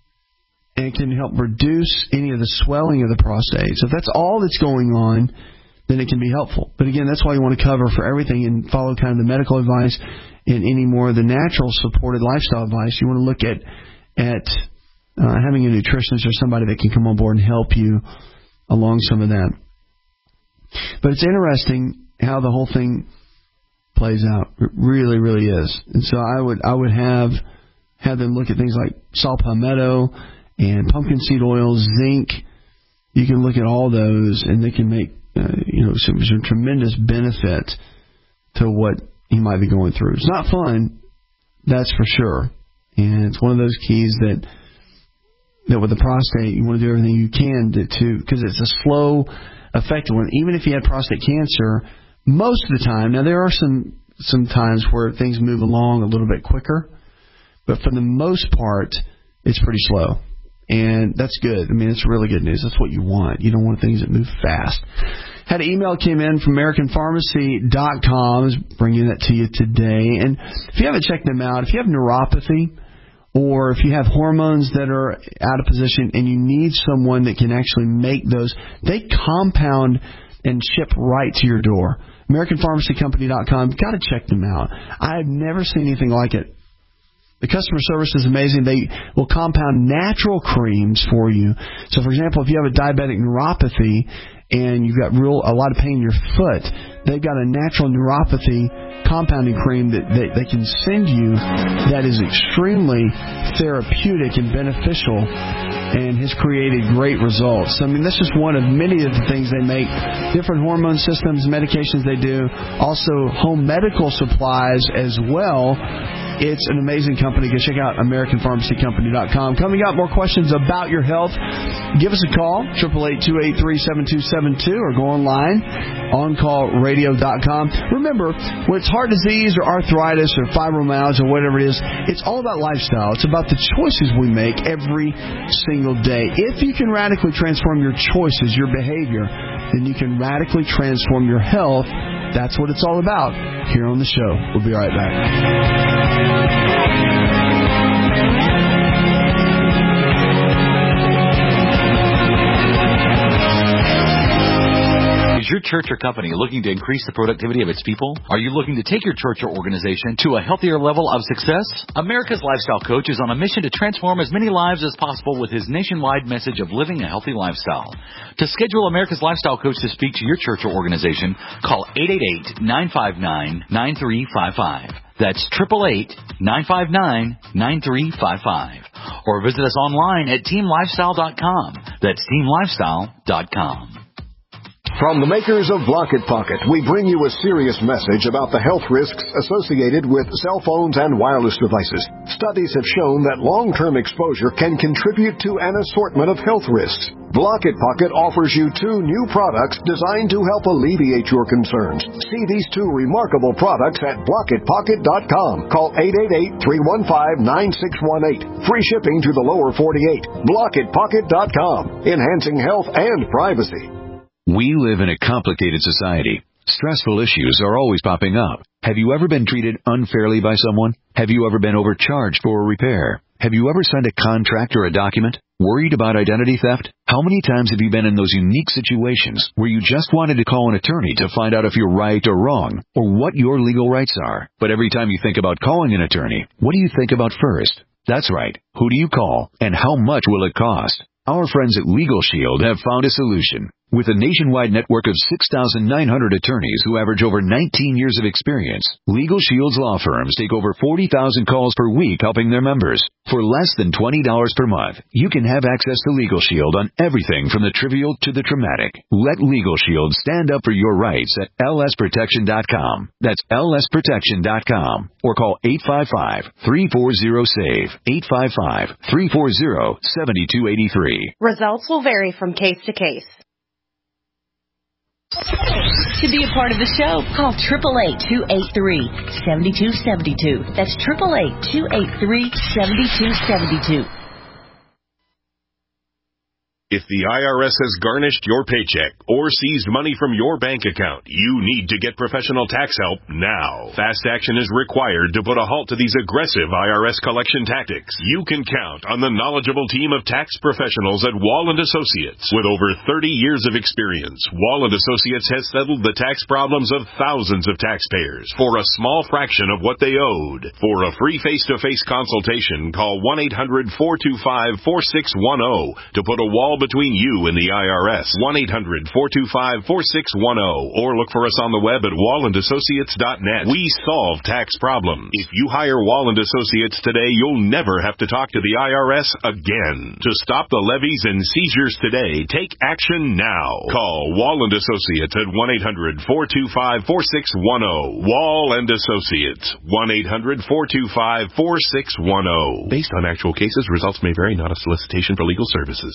[SPEAKER 4] and can help reduce any of the swelling of the prostate. So if that's all that's going on, then it can be helpful. But again, that's why you want to cover for everything and follow kind of the medical advice and any more of the natural supported lifestyle advice. You want to look at at uh, having a nutritionist or somebody that can come on board and help you along some of that. But it's interesting how the whole thing plays out. It really, really is. And so I would I would have have them look at things like saw palmetto and pumpkin seed oil, zinc. You can look at all those, and they can make Uh, you know, some, some tremendous benefit to what he might be going through. It's not fun, that's for sure. And it's one of those keys that that with the prostate, you want to do everything you can to, because it's a slow, effective one. Even if you had prostate cancer, most of the time, now there are some, some times where things move along a little bit quicker, but for the most part, it's pretty slow. And that's good. I mean, it's really good news. That's what you want. You don't want things that move fast. Had an email came in from American Pharmacy dot com. I was bringing that to you today. And if you haven't checked them out, if you have neuropathy or if you have hormones that are out of position and you need someone that can actually make those, they compound and ship right to your door. American Pharmacy Company dot com. You've got to check them out. I've never seen anything like it. The customer service is amazing. They will compound natural creams for you. So, for example, if you have a diabetic neuropathy and you've got real a lot of pain in your foot, they've got a natural neuropathy compounding cream that they, they can send you that is extremely therapeutic and beneficial and has created great results. I mean, this is one of many of the things they make. Different hormone systems, medications they do. Also, home medical supplies as well. It's an amazing company. Go check out American Pharmacy Company dot com. Coming up, more questions about your health. Give us a call, eight eight eight, two eight three, seven two seven two, or go online, on call radio dot com. Remember, when it's heart disease or arthritis or fibromyalgia or whatever it is, it's all about lifestyle. It's about the choices we make every single day. If you can radically transform your choices, your behavior, then you can radically transform your health. That's what it's all about here on the show. We'll be right back.
[SPEAKER 12] Is your church or company looking to increase the productivity of its people? Are you looking to take your church or organization to a healthier level of success? America's Lifestyle Coach is on a mission to transform as many lives as possible with his nationwide message of living a healthy lifestyle. To schedule America's Lifestyle Coach to speak to your church or organization, call eight eight eight, nine five nine, nine three five five. That's eight eight eight, nine five nine, nine three five five. Or visit us online at team lifestyle dot com. That's team lifestyle dot com.
[SPEAKER 18] From the makers of Blocket Pocket, we bring you a serious message about the health risks associated with cell phones and wireless devices. Studies have shown that long-term exposure can contribute to an assortment of health risks. Blocket Pocket offers you two new products designed to help alleviate your concerns. See these two remarkable products at blocket pocket dot com. Call eight eight eight, three one five, nine six one eight. Free shipping to the lower forty-eight. blocket pocket dot com. Enhancing health and privacy.
[SPEAKER 13] We live in a complicated society. Stressful issues are always popping up. Have you ever been treated unfairly by someone? Have you ever been overcharged for a repair? Have you ever signed a contract or a document? Worried about identity theft? How many times have you been in those unique situations where you just wanted to call an attorney to find out if you're right or wrong, or what your legal rights are? But every time you think about calling an attorney, what do you think about first? That's right. Who do you call, and how much will it cost? Our friends at Legal Shield have found a solution. With a nationwide network of six thousand nine hundred attorneys who average over nineteen years of experience, Legal Shield's law firms take over forty thousand calls per week helping their members. For less than twenty dollars per month, you can have access to Legal Shield on everything from the trivial to the traumatic. Let Legal Shield stand up for your rights at L S protection dot com. That's L S protection dot com. Or call eight five five, three four zero, S A V E, eight five five, three four zero, seven two eight three.
[SPEAKER 19] Results will vary from case to case. To be a part of the show, call eight eight eight, two eight three, seven two seven two. That's eight eight eight, two eight three, seven two seven two.
[SPEAKER 1] If the I R S has garnished your paycheck or seized money from your bank account, you need to get professional tax help now. Fast action is required to put a halt to these aggressive I R S collection tactics. You can count on the knowledgeable team of tax professionals at Wall and Associates. With over thirty years of experience, Wall and Associates has settled the tax problems of thousands of taxpayers for a small fraction of what they owed. For a free face-to-face consultation, call one eight hundred, four two five, four six one zero to put a wall between you and the I R S. one eight hundred, four two five, four six one zero or look for us on the web at wall and associates dot net. We solve tax problems. If you hire Wall and Associates today, you'll never have to talk to the I R S again. To stop the levies and seizures today, take action now. Call Wall and Associates at one eight hundred, four two five, four six one zero. Wall and Associates, one eight hundred, four two five, four six one zero. Based on actual cases, results may vary, not a solicitation for legal services.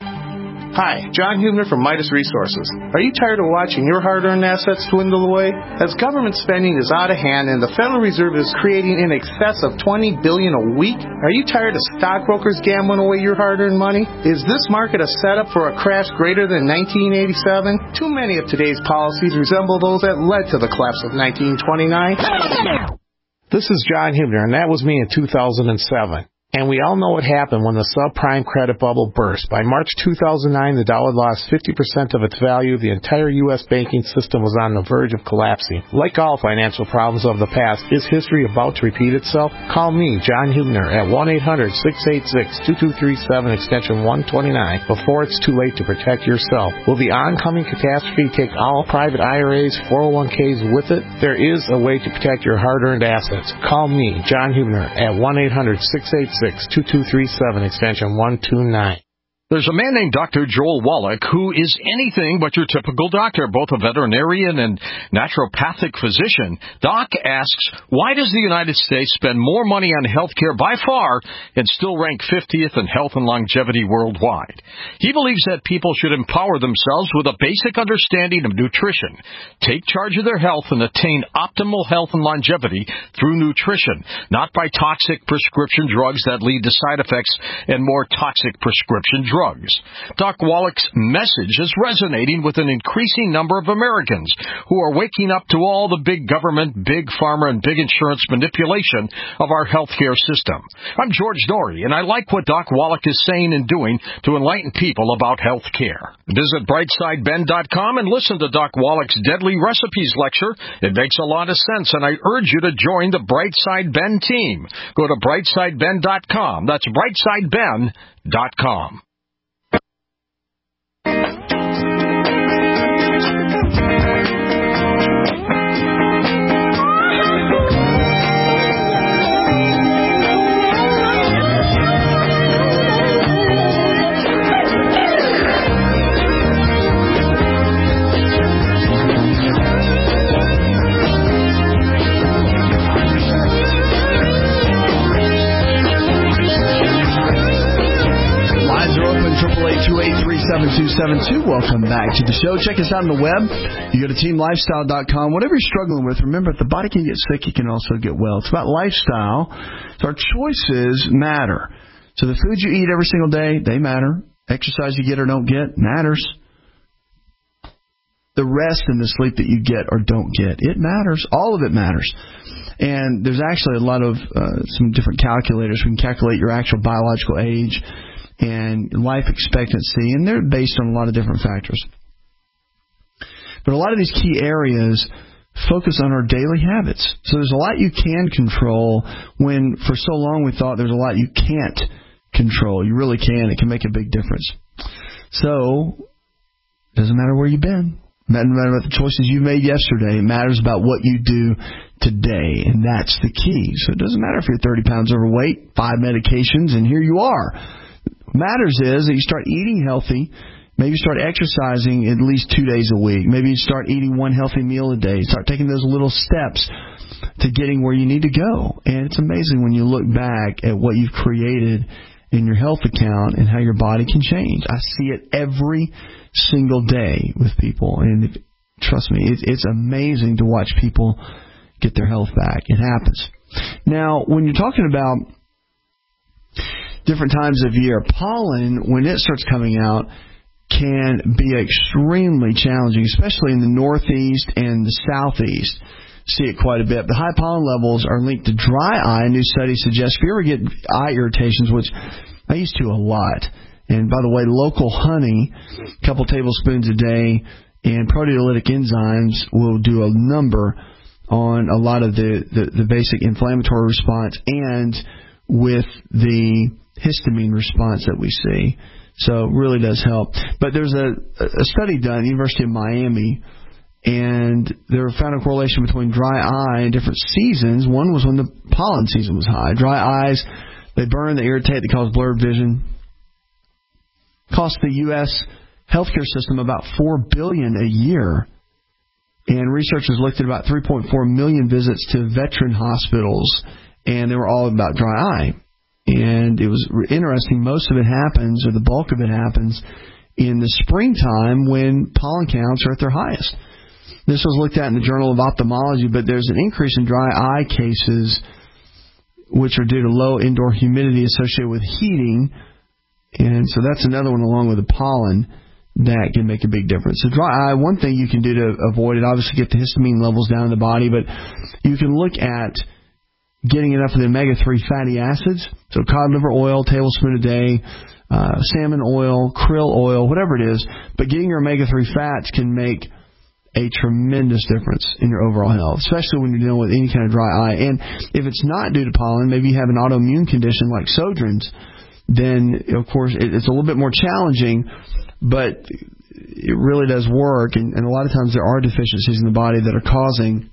[SPEAKER 20] Hi, John Hubner from Midas Resources. Are you tired of watching your hard-earned assets dwindle away? As government spending is out of hand and the Federal Reserve is creating in excess of twenty billion dollars a week, are you tired of stockbrokers gambling away your hard-earned money? Is this market a setup for a crash greater than nineteen eighty-seven? Too many of today's policies resemble those that led to the collapse of nineteen twenty-nine. This is John Hubner, and that was me in two thousand seven. And we all know what happened when the subprime credit bubble burst. By March two thousand nine, the dollar lost fifty percent of its value. The entire U S banking system was on the verge of collapsing. Like all financial problems of the past, is history about to repeat itself? Call me, John Hubner, at one eight hundred, six eight six, two two three seven, extension one twenty-nine, before it's too late to protect yourself. Will the oncoming catastrophe take all private I R As, four oh one Ks with it? There is a way to protect your hard-earned assets. Call me, John Hubner, at one eight hundred, six eight six, two two three seven, extension one two nine.
[SPEAKER 21] There's a man named Doctor Joel Wallach who is anything but your typical doctor, both a veterinarian and naturopathic physician. Doc asks, why does the United States spend more money on health care by far and still rank fiftieth in health and longevity worldwide? He believes that people should empower themselves with a basic understanding of nutrition, take charge of their health, and attain optimal health and longevity through nutrition, not by toxic prescription drugs that lead to side effects and more toxic prescription drugs. drugs. Doc Wallach's message is resonating with an increasing number of Americans who are waking up to all the big government, big pharma, and big insurance manipulation of our healthcare system. I'm George Dory, and I like what Doc Wallach is saying and doing to enlighten people about health care. Visit brightside ben dot com and listen to Doc Wallach's Deadly Recipes lecture. It makes a lot of sense, and I urge you to join the Brightside Ben team. Go to brightside ben dot com. That's brightside ben dot com.
[SPEAKER 4] two eight three, seven two seven two. Welcome back to the show. Check us out on the web. You go to team lifestyle dot com. Whatever you're struggling with, remember, if the body can get sick, it can also get well. It's about lifestyle. So our choices matter. So the foods you eat every single day, they matter. Exercise you get or don't get matters. The rest and the sleep that you get or don't get, it matters. All of it matters. And there's actually a lot of uh, some different calculators. We can calculate your actual biological age and life expectancy, and they're based on a lot of different factors. But a lot of these key areas focus on our daily habits. So there's a lot you can control when for so long we thought there's a lot you can't control. You really can. It can make a big difference. So it doesn't matter where you've been. It doesn't matter about the choices you made yesterday. It matters about what you do today, and that's the key. So it doesn't matter if you're thirty pounds overweight, five medications, and here you are. What matters is that you start eating healthy. Maybe you start exercising at least two days a week. Maybe you start eating one healthy meal a day. Start taking those little steps to getting where you need to go. And it's amazing when you look back at what you've created in your health account and how your body can change. I see it every single day with people. And if, trust me, it, it's amazing to watch people get their health back. It happens. Now, when you're talking about different times of year, pollen, when it starts coming out, can be extremely challenging, especially in the northeast and the southeast. See it quite a bit. The high pollen levels are linked to dry eye. A new study suggests if you ever get eye irritations, which I used to a lot, and by the way, local honey, a couple tablespoons a day, and proteolytic enzymes will do a number on a lot of the, the, the basic inflammatory response and with the histamine response that we see. So it really does help. But there's a, a study done at the University of Miami, and they found a correlation between dry eye and different seasons. One was when the pollen season was high. Dry eyes, they burn, they irritate, they cause blurred vision. Cost the U S healthcare system about four billion dollars a year. And researchers looked at about three point four million visits to veteran hospitals, and they were all about dry eye. And it was interesting, most of it happens, or the bulk of it happens, in the springtime when pollen counts are at their highest. This was looked at in the Journal of Ophthalmology, but there's an increase in dry eye cases, which are due to low indoor humidity associated with heating. And so that's another one along with the pollen that can make a big difference. So dry eye, one thing you can do to avoid it, obviously get the histamine levels down in the body, but you can look at getting enough of the omega three fatty acids. So cod liver oil, tablespoon a day, uh, salmon oil, krill oil, whatever it is. But getting your omega three fats can make a tremendous difference in your overall health, especially when you're dealing with any kind of dry eye. And if it's not due to pollen, maybe you have an autoimmune condition like Sjogren's, then, of course, it's a little bit more challenging, but it really does work. And, and a lot of times there are deficiencies in the body that are causing.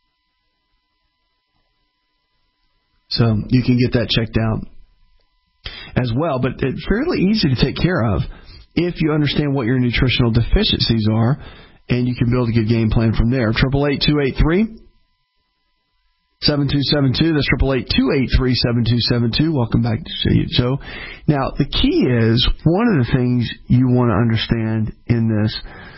[SPEAKER 4] So you can get that checked out as well. But it's fairly easy to take care of if you understand what your nutritional deficiencies are, and you can build a good game plan from there. eight eight eight, two eight three, seven two seven two. That's eight eight eight, two eight three, seven two seven two. Welcome back to the show. Now, the key is, one of the things you want to understand in this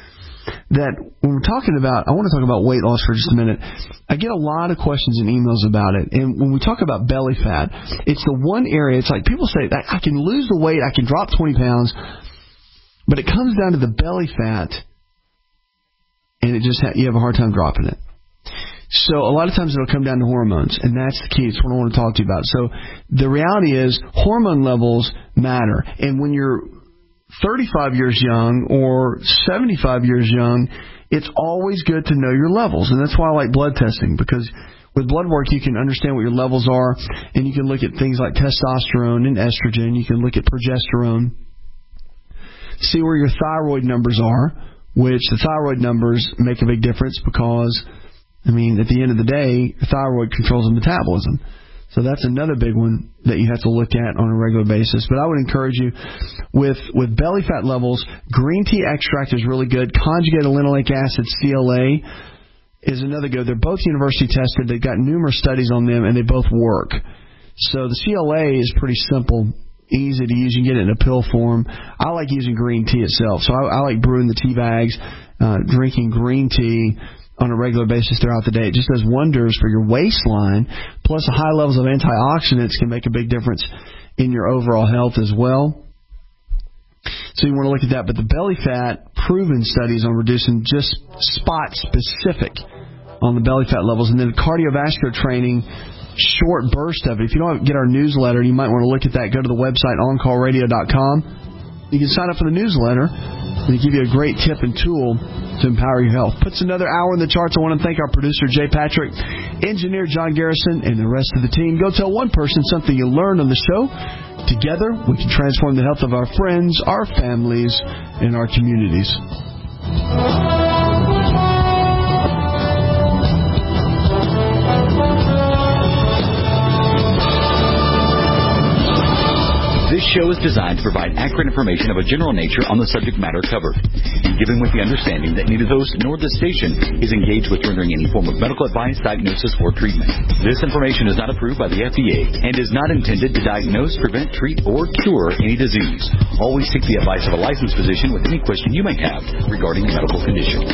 [SPEAKER 4] that when we're talking about, I want to talk about weight loss for just a minute. I get a lot of questions and emails about it. And when we talk about belly fat, it's the one area, it's like people say, I can lose the weight, I can drop twenty pounds, but it comes down to the belly fat, and it just ha- you have a hard time dropping it. So a lot of times it'll come down to hormones, and that's the key. It's what I want to talk to you about. So the reality is hormone levels matter. And when you're thirty-five years young or seventy-five years young, it's always good to know your levels. And that's why I like blood testing, because with blood work you can understand what your levels are, and you can look at things like testosterone and estrogen. You can look at progesterone, see where your thyroid numbers are, which the thyroid numbers make a big difference because, I mean, at the end of the day, your thyroid controls the metabolism. So that's another big one that you have to look at on a regular basis. But I would encourage you, with with belly fat levels, green tea extract is really good. Conjugated linoleic acid, C L A, is another good. They're both university tested. They've got numerous studies on them, and they both work. So the C L A is pretty simple, easy to use. You can get it in a pill form. I like using green tea itself. So I, I like brewing the tea bags, uh, drinking green tea on a regular basis throughout the day. It just does wonders for your waistline, plus the high levels of antioxidants can make a big difference in your overall health as well. So you want to look at that. But the belly fat, proven studies on reducing just spot specific on the belly fat levels. And then cardiovascular training, short burst of it. If you don't get our newsletter, you might want to look at that. Go to the website on call radio dot com. You can sign up for the newsletter, and they give you a great tip and tool to empower your health. Puts another hour in the charts. I want to thank our producer, Jay Patrick, engineer John Garrison, and the rest of the team. Go tell one person something you learned on the show. Together, we can transform the health of our friends, our families, and our communities.
[SPEAKER 12] This show is designed to provide accurate information of a general nature on the subject matter covered, and given with the understanding that neither host nor the station is engaged with rendering any form of medical advice, diagnosis, or treatment. This information is not approved by the F D A and is not intended to diagnose, prevent, treat, or cure any disease. Always seek the advice of a licensed physician with any question you may have regarding a medical condition.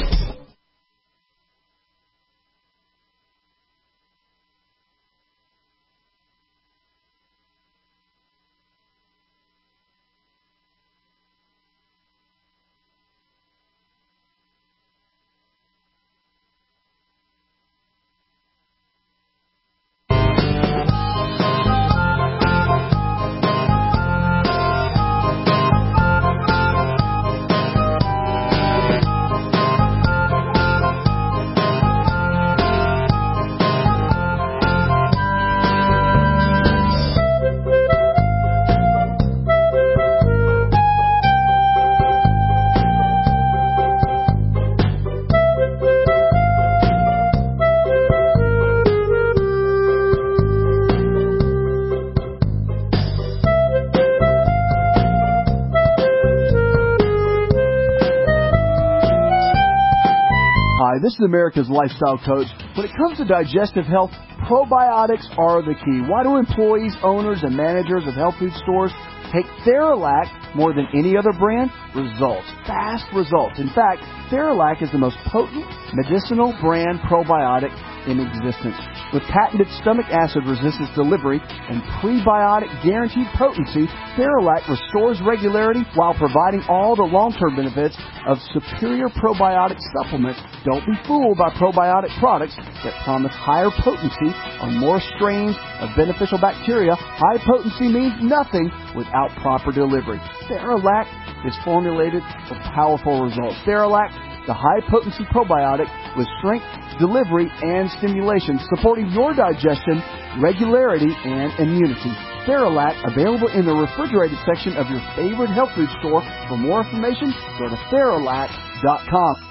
[SPEAKER 2] This is America's Lifestyle Coach. When it comes to digestive health, probiotics are the key. Why do employees, owners, and managers of health food stores take Theralac more than any other brand? Results. Fast results. In fact, Theralac is the most potent medicinal brand probiotic in existence. With patented stomach acid resistance delivery and prebiotic guaranteed potency, Theralac restores regularity while providing all the long-term benefits of superior probiotic supplements. Don't be fooled by probiotic products that promise higher potency on more strains of beneficial bacteria. High potency means nothing without proper delivery. Theralac is formulated for powerful results. Theralac, the high-potency probiotic with strength, delivery, and stimulation, supporting your digestion, regularity, and immunity. Theralac, available in the refrigerated section of your favorite health food store. For more information, go to Theralac dot com.